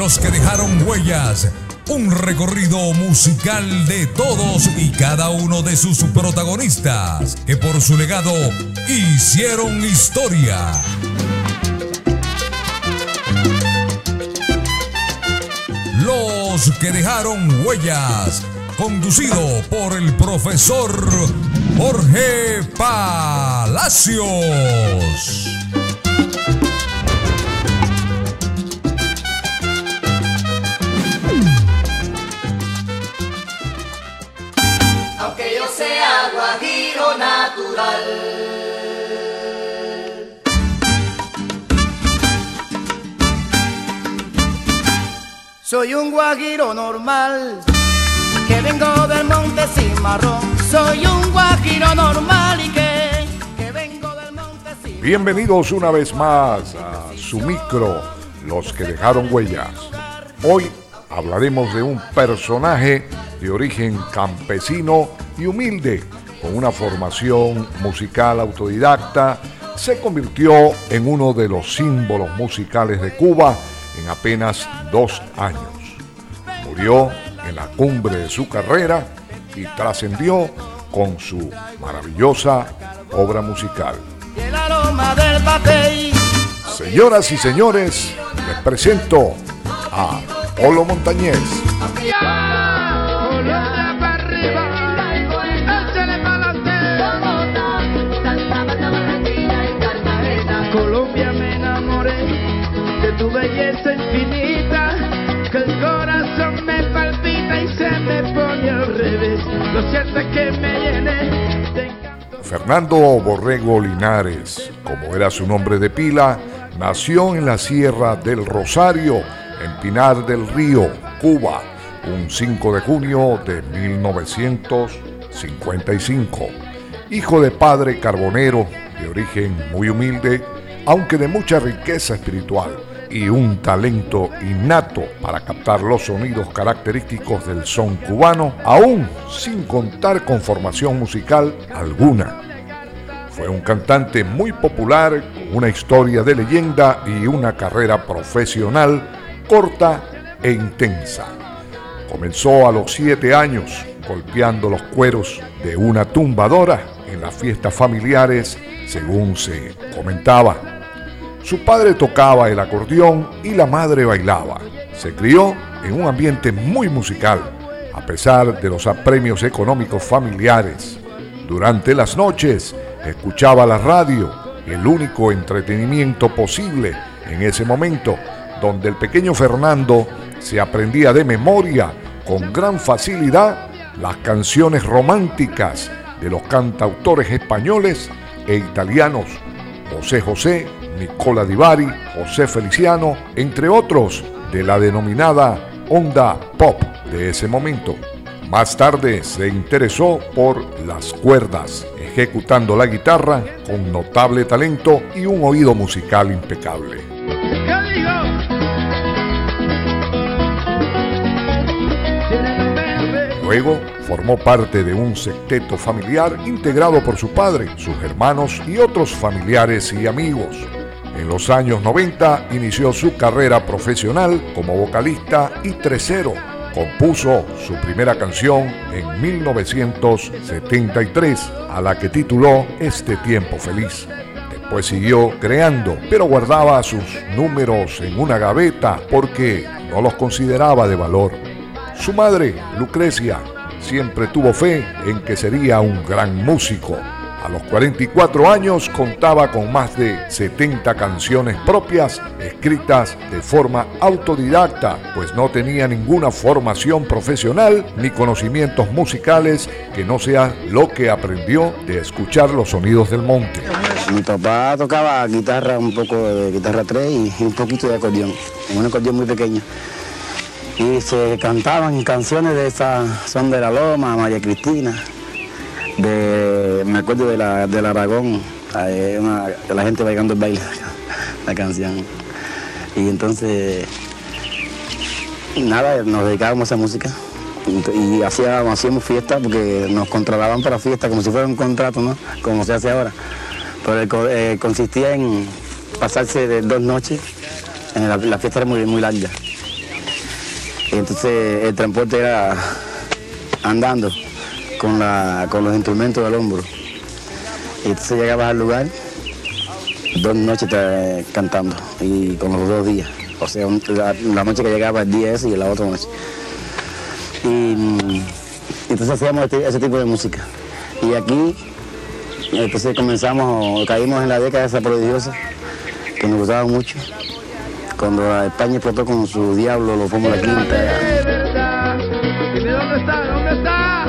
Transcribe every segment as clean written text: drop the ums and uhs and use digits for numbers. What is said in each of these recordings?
Los que dejaron huellas. Un recorrido musical de todos y cada uno de sus protagonistas, que por su legado hicieron historia. Los que dejaron huellas, conducido por el profesor Jorge Palacios. Aunque yo sea guajiro natural, soy un guajiro normal, que vengo del monte Cimarrón. Soy un guajiro normal y que vengo del monte Cimarrón. Bienvenidos una vez más a su micro, Los que dejaron huellas. Hoy hablaremos de un personaje de origen campesino y humilde, con una formación musical autodidacta. Se convirtió en uno de los símbolos musicales de Cuba en apenas 2 años. Murió en la cumbre de su carrera y trascendió con su maravillosa obra musical. Señoras y señores, les presento a Polo Montañez. Colombia, me enamoré de tu belleza infinita, que el corazón me palpita y se me pone al revés. Lo cierto es que me llené de encanto. Fernando Borrego Linares, como era su nombre de pila, nació en la Sierra del Rosario, en Pinar del Río, Cuba, un 5 de junio de 1955. Hijo de padre carbonero, de origen muy humilde, aunque de mucha riqueza espiritual y un talento innato para captar los sonidos característicos del son cubano, aún sin contar con formación musical alguna. Fue un cantante muy popular, con una historia de leyenda y una carrera profesional corta e intensa. Comenzó a los 7 años, golpeando los cueros de una tumbadora en las fiestas familiares, según se comentaba. Su padre tocaba el acordeón y la madre bailaba. Se crió en un ambiente muy musical, a pesar de los apremios económicos familiares. Durante las noches escuchaba la radio, el único entretenimiento posible en ese momento, donde el pequeño Fernando se aprendía de memoria con gran facilidad las canciones románticas de los cantautores españoles e italianos, José José, Nicola Di Bari, José Feliciano, entre otros de la denominada onda pop de ese momento. Más tarde se interesó por las cuerdas, ejecutando la guitarra con notable talento y un oído musical impecable. Luego formó parte de un sexteto familiar integrado por su padre, sus hermanos y otros familiares y amigos. En los años 90 inició su carrera profesional como vocalista y trecero. Compuso su primera canción en 1973, a la que tituló Este Tiempo Feliz. Después siguió creando, pero guardaba sus números en una gaveta porque no los consideraba de valor. Su madre, Lucrecia, siempre tuvo fe en que sería un gran músico. A los 44 años contaba con más de 70 canciones propias, escritas de forma autodidacta, pues no tenía ninguna formación profesional ni conocimientos musicales que no sea lo que aprendió de escuchar los sonidos del monte. Mi papá tocaba guitarra, un poco de guitarra 3 y un poquito de acordeón, un acordeón muy pequeño. Y se cantaban canciones de esas, Son de la Loma, María Cristina. Me acuerdo del Aragón, de la gente bailando el baile, la canción. Y entonces, nada, nos dedicábamos a esa música y hacíamos fiestas porque nos contrataban para fiestas como si fuera un contrato, ¿no? Como se hace ahora. Pero consistía en pasarse de 2 noches, la fiesta era muy larga. Entonces el transporte era andando con los instrumentos al hombro. Y entonces llegabas al lugar 2 noches cantando y con los 2 días. O sea, la noche que llegaba el día ese y la otra noche. Y entonces hacíamos ese tipo de música. Y aquí, entonces caímos en la década esa prodigiosa, que nos gustaba mucho. Cuando España explotó con su Diablo, los Fórmula Quinta. Dime dónde está, ¿dónde está?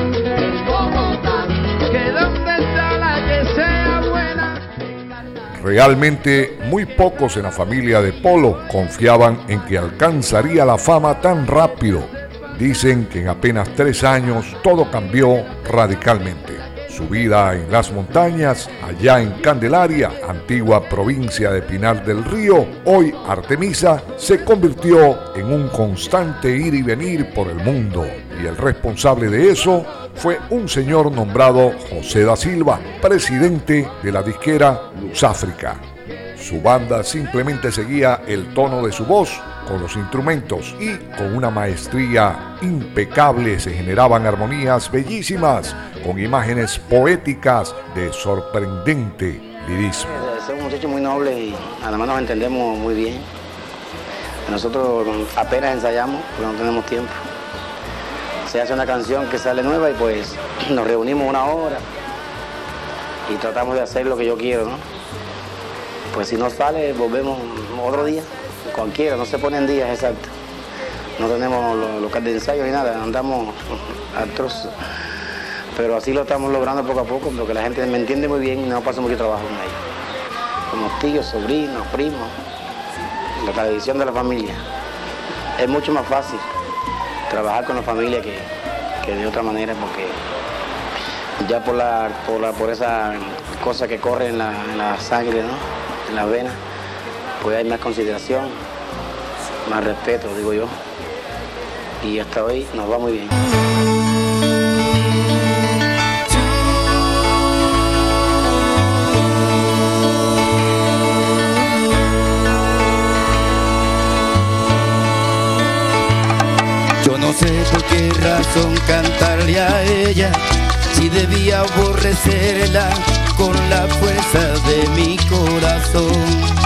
Que dónde está la que sea buena. Realmente muy pocos en la familia de Polo confiaban en que alcanzaría la fama tan rápido. Dicen que en apenas 3 años todo cambió radicalmente. Su vida en las montañas, allá en Candelaria, antigua provincia de Pinar del Río, hoy Artemisa, se convirtió en un constante ir y venir por el mundo. Y el responsable de eso fue un señor nombrado José da Silva, presidente de la disquera Luz África. Su banda simplemente seguía el tono de su voz con los instrumentos y con una maestría impecable se generaban armonías bellísimas con imágenes poéticas de sorprendente lirismo. Es un muchacho muy noble y además nos entendemos muy bien. Nosotros apenas ensayamos porque no tenemos tiempo. Se hace una canción que sale nueva y pues nos reunimos 1 hora y tratamos de hacer lo que yo quiero, ¿no? Pues si no sale, volvemos otro día, cualquiera, no se ponen días exactos. No tenemos local de ensayo ni nada, andamos al trozo. Pero así lo estamos logrando poco a poco, porque la gente me entiende muy bien y no pasa mucho trabajo con ellos. Como tíos, sobrinos, primos, la tradición de la familia. Es mucho más fácil trabajar con la familia que de otra manera, porque ya por esa cosa que corre en la sangre, ¿no? En las venas, pues hay más consideración, más respeto, digo yo. Y hasta hoy nos va muy bien. Yo no sé por qué razón cantarle a ella, si debía aborrecerla con la fuerza de mi corazón.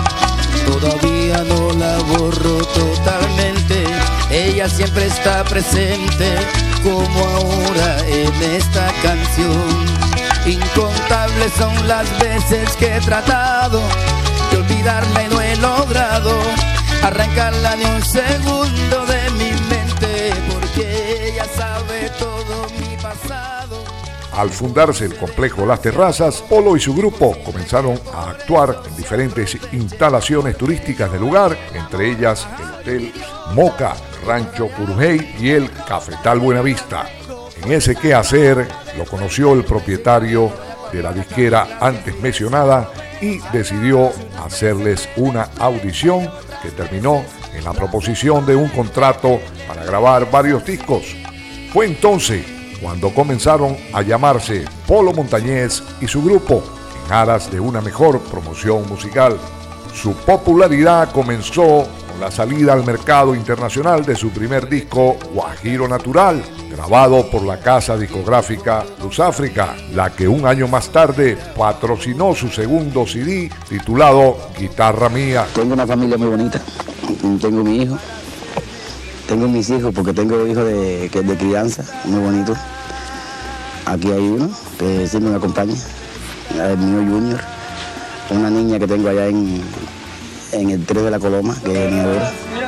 Todavía no la borro totalmente, ella siempre está presente, como ahora en esta canción. Incontables son las veces que he tratado de olvidarla y no he logrado arrancarla ni un segundo de mi mente, porque ella sabe todo mi pasado. Al fundarse el complejo Las Terrazas, Polo y su grupo comenzaron a actuar en diferentes instalaciones turísticas del lugar, entre ellas el Hotel Moca, Rancho Curujey y el Cafetal Buenavista. En ese quehacer lo conoció el propietario de la disquera antes mencionada y decidió hacerles una audición que terminó en la proposición de un contrato para grabar varios discos. Fue entonces cuando comenzaron a llamarse Polo Montañés y su grupo, en aras de una mejor promoción musical. Su popularidad comenzó con la salida al mercado internacional de su primer disco, Guajiro Natural, grabado por la casa discográfica Luz África, la que un año más tarde patrocinó su segundo CD titulado Guitarra Mía. Tengo una familia muy bonita, tengo mi hijo. Tengo mis hijos, porque tengo hijos de crianza, muy bonitos. Aquí hay uno que siempre me acompaña, el mío Junior. Una niña que tengo allá en el 3 de la Coloma, que es mi adora.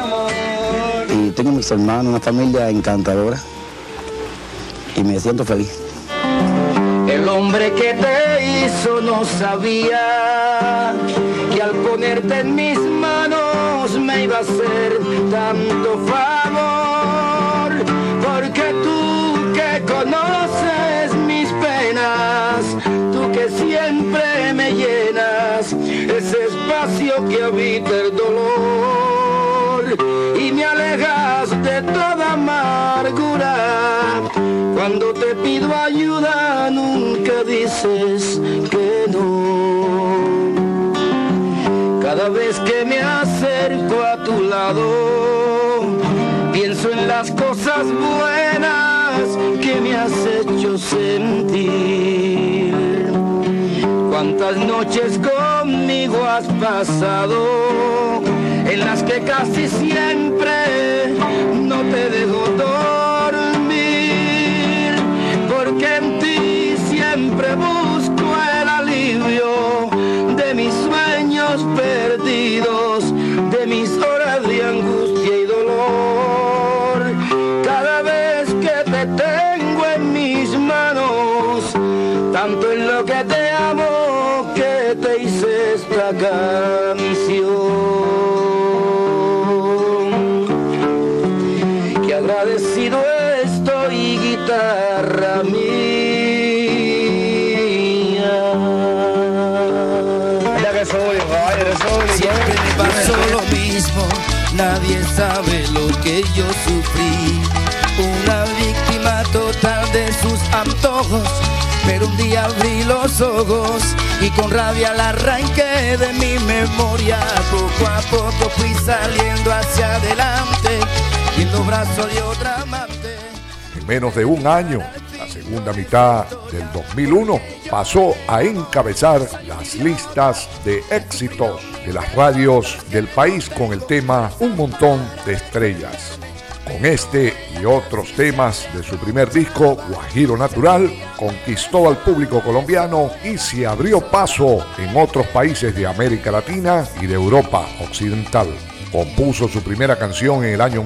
Y tengo mis hermanos, una familia encantadora. Y me siento feliz. El hombre que te hizo no sabía que al ponerte en mis manos me iba a hacer tanto favor, porque tú que conoces mis penas, tú que siempre me llenas ese espacio que habita el dolor y me alejas de toda amargura. Cuando te pido ayuda nunca dices que no. Cada vez que me acerco a tu lado, pienso en la las cosas buenas que me has hecho sentir. Cuántas noches conmigo has pasado, en las que casi siempre no te dejo dormir, porque en ti siempre busco el alivio de mis sueños perdidos, de mis horas de angustia y dolor. Cada vez que te tengo en mis manos, tanto en lo que te amo que te hice esta canción. Que agradecido estoy, guitarra mía. Siempre me pasó lo mismo, nadie sabe lo que yo sufrí. Una víctima total de sus antojos, pero un día abrí los ojos y con rabia la arranqué de mi memoria. Poco a poco fui saliendo hacia adelante y en los brazos de otra amante. En menos de un año, la segunda mitad del 2001 pasó a encabezar las listas de éxitos de las radios del país con el tema Un Montón de Estrellas. Con este y otros temas de su primer disco, Guajiro Natural, conquistó al público colombiano y se abrió paso en otros países de América Latina y de Europa Occidental. Compuso su primera canción en el año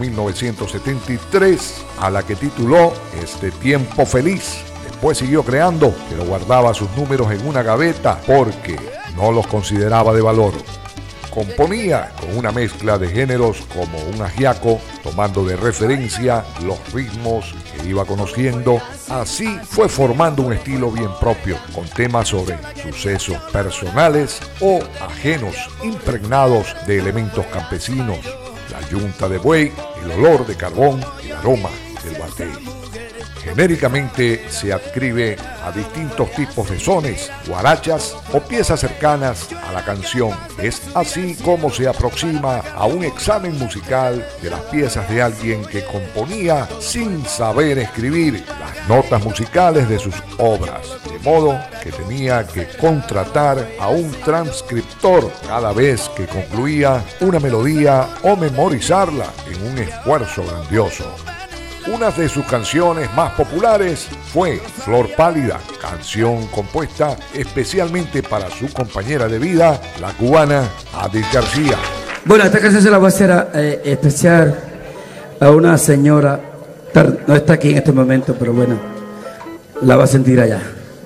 1973, a la que tituló Este Tiempo Feliz. Después siguió creando, pero guardaba sus números en una gaveta porque no los consideraba de valor. Componía con una mezcla de géneros como un ajiaco, tomando de referencia los ritmos que iba conociendo. Así fue formando un estilo bien propio, con temas sobre sucesos personales o ajenos, impregnados de elementos campesinos, la yunta de buey, el olor de carbón y el aroma del batey. Genéricamente se adscribe a distintos tipos de sones, guarachas o piezas cercanas a la canción. Es así como se aproxima a un examen musical de las piezas de alguien que componía sin saber escribir las notas musicales de sus obras, de modo que tenía que contratar a un transcriptor cada vez que concluía una melodía o memorizarla en un esfuerzo grandioso. Una de sus canciones más populares fue Flor Pálida, canción compuesta especialmente para su compañera de vida, la cubana Adis García. Bueno, esta canción se la voy a hacer especial a una señora, no está aquí en este momento, pero bueno, la va a sentir allá.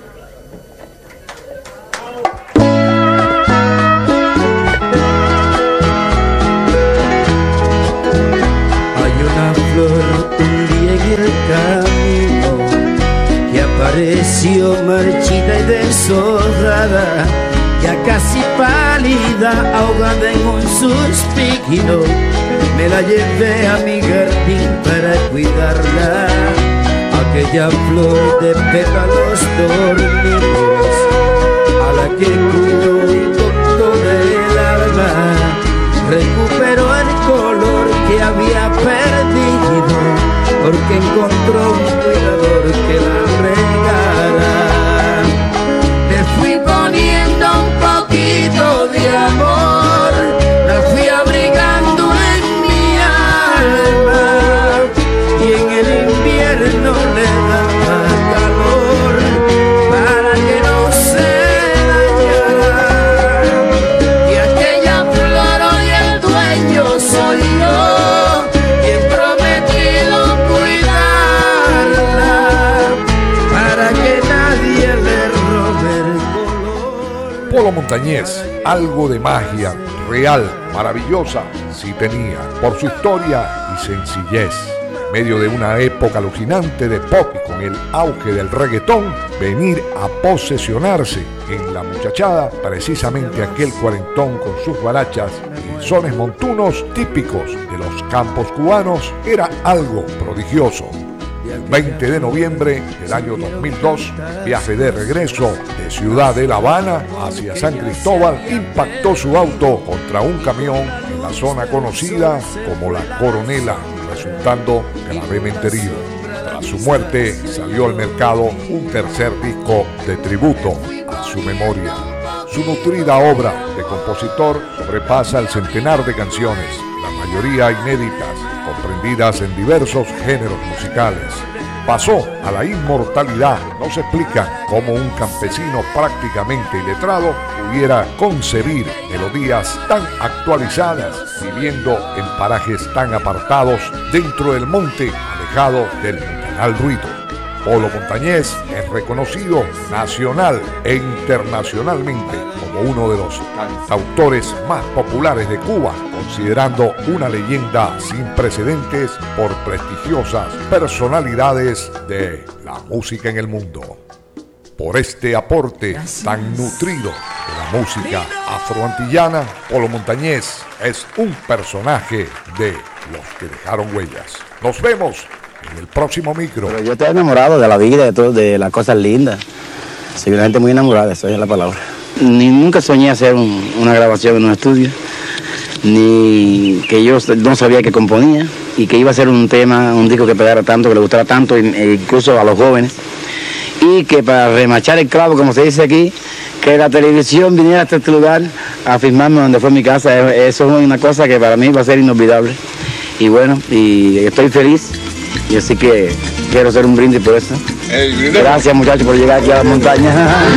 Pareció marchita y deshojada, ya casi pálida, ahogada en un suspiro. Me la llevé a mi jardín para cuidarla, aquella flor de pétalos dormidos, a la que cuidó con todo el alma. Recuperó el color que había perdido, porque encontró un cuidador que la regara. Le fui poniendo un poquito de amor, la fui abrigando en mi alma, y en el invierno le daba calor para que no se dañara. Y aquella flor hoy el dueño soy yo, quien prometido cuidarla para que nadie le robe el color. Polo Montañés, algo de magia real, maravillosa, sí tenía, por su historia y sencillez. En medio de una época alucinante de pop y con el auge del reggaetón, venir a posesionarse en la muchachada, precisamente aquel cuarentón con sus guarachas y sones montunos típicos de los campos cubanos, era algo prodigioso. El 20 de noviembre del año 2002, viaje de regreso de Ciudad de La Habana hacia San Cristóbal, impactó su auto contra un camión en la zona conocida como La Coronela. resultando gravemente herido. Tras su muerte salió al mercado un tercer disco de tributo a su memoria. Su nutrida obra de compositor sobrepasa el centenar de canciones, la mayoría inéditas, comprendidas en diversos géneros musicales. Pasó a la inmortalidad. No se explica cómo un campesino prácticamente iletrado pudiera concebir melodías tan actualizadas, viviendo en parajes tan apartados dentro del monte, alejado del mundanal ruido. Polo Montañés es reconocido nacional e internacionalmente como uno de los cantautores más populares de Cuba, considerando una leyenda sin precedentes por prestigiosas personalidades de la música en el mundo. Por este aporte tan nutrido de la música afroantillana, Polo Montañés es un personaje de los que dejaron huellas. Nos vemos en el próximo micro. Pero yo estoy enamorado de la vida, de las cosas lindas. Soy una gente muy enamorada, esa es la palabra. Nunca soñé hacer una grabación en un estudio, ni que yo no sabía que componía y que iba a ser un tema, un disco que pegara tanto, que le gustara tanto, incluso a los jóvenes. Y que para remachar el clavo, como se dice aquí, que la televisión viniera hasta este lugar a filmarme donde fue mi casa, eso es una cosa que para mí va a ser inolvidable. Y bueno, y estoy feliz. Y así que quiero hacer un brindis por eso. Gracias, muchachos, por llegar aquí a la montaña.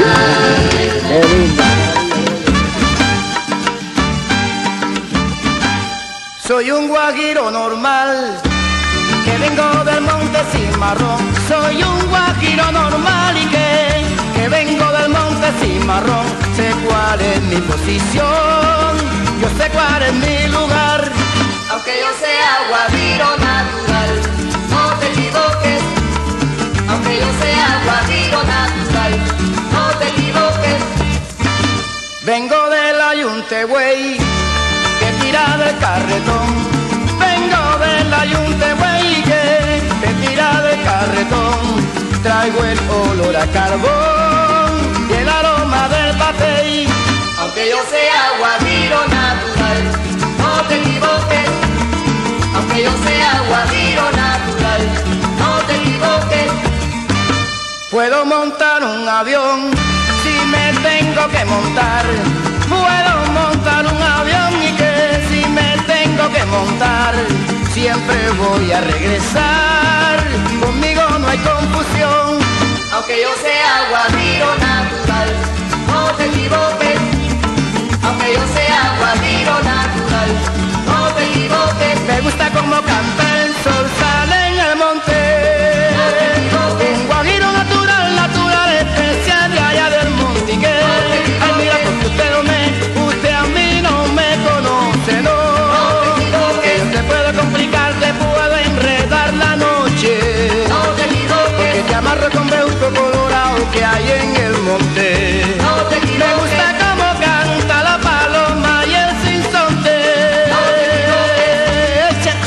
Soy un guajiro normal, que vengo del monte Cimarrón. Soy un guajiro normal y que vengo del monte Cimarrón. Sé cuál es mi posición, yo sé cuál es mi lugar. Aunque yo sea guajiro natural, no te equivoques. Aunque yo sea guajiro natural, no te equivoques. Vengo del Ayuntewey, que tira del carretón. Vengo del Ayuntewey, que tira del carretón. Traigo el olor a carbón y el aroma del papel. Aunque yo sea guajiro natural, no te equivoques. Aunque yo sea guajiro natural, no te equivoques. Puedo montar un avión si me tengo que montar. Puedo montar un avión y que si me tengo que montar, siempre voy a regresar. Conmigo no hay confusión. Aunque yo sea guajiro natural, no te equivoques. Aunque yo sea guajiro natural, no te equivoques. Me gusta como canta el sol, sale en el monte. No te equivoques. Un guajiro natural, natural, especial de allá del monte. Y que, ay, mira, porque usted a mí no me conoce, no. No te equivoques. Yo te puedo complicar, te puedo enredar la noche. No te equivoques. Porque te amarro con beuco colorado que hay en el monte. No te equivoques. Me gusta como canta la paloma y el sinsonte. No te equivoques. Echa.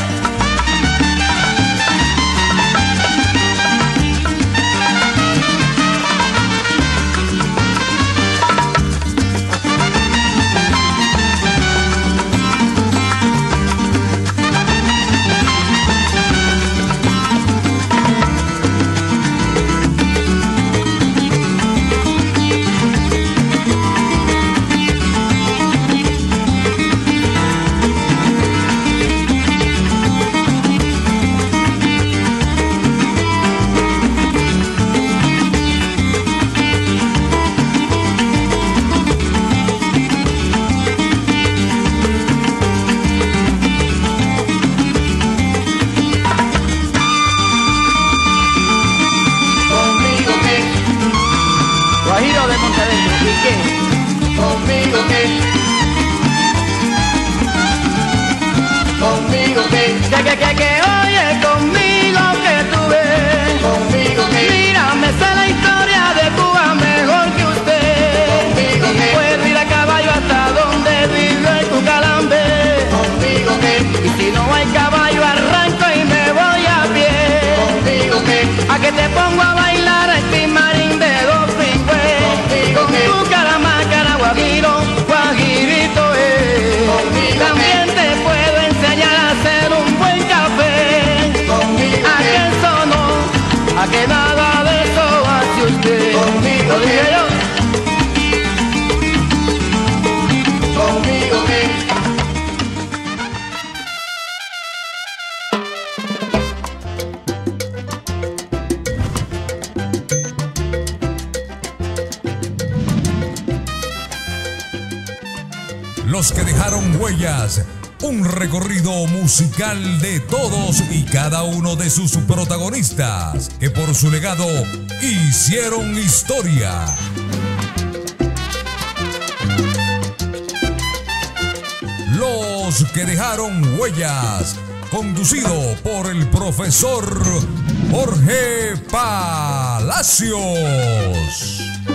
Conmigo que, Guajiro de Monteverde, ¿y qué? conmigo que, conmigo Que oye conmigo que tú ves. conmigo que, Mira, me sé la historia de Cuba mejor que usted. Conmigo Y que- puedo ir a caballo hasta donde vive tu calambe. conmigo que, Y si no hay caballo arranco y me voy a pie. conmigo que, A que te pongo a bailar el timarín de dos pingües. Conmigo Con que- tu caramácara, guajiro, guajirito es. Conmigo También te puedo enseñar a hacer un buen café. que nada de eso hace usted. Conmigo lo dije yo. Conmigo que Los que dejaron huellas, un recorrido musical de todos y cada uno de sus protagonistas, que por su legado hicieron historia. Los que dejaron huellas, conducido por el profesor Jorge Palacios.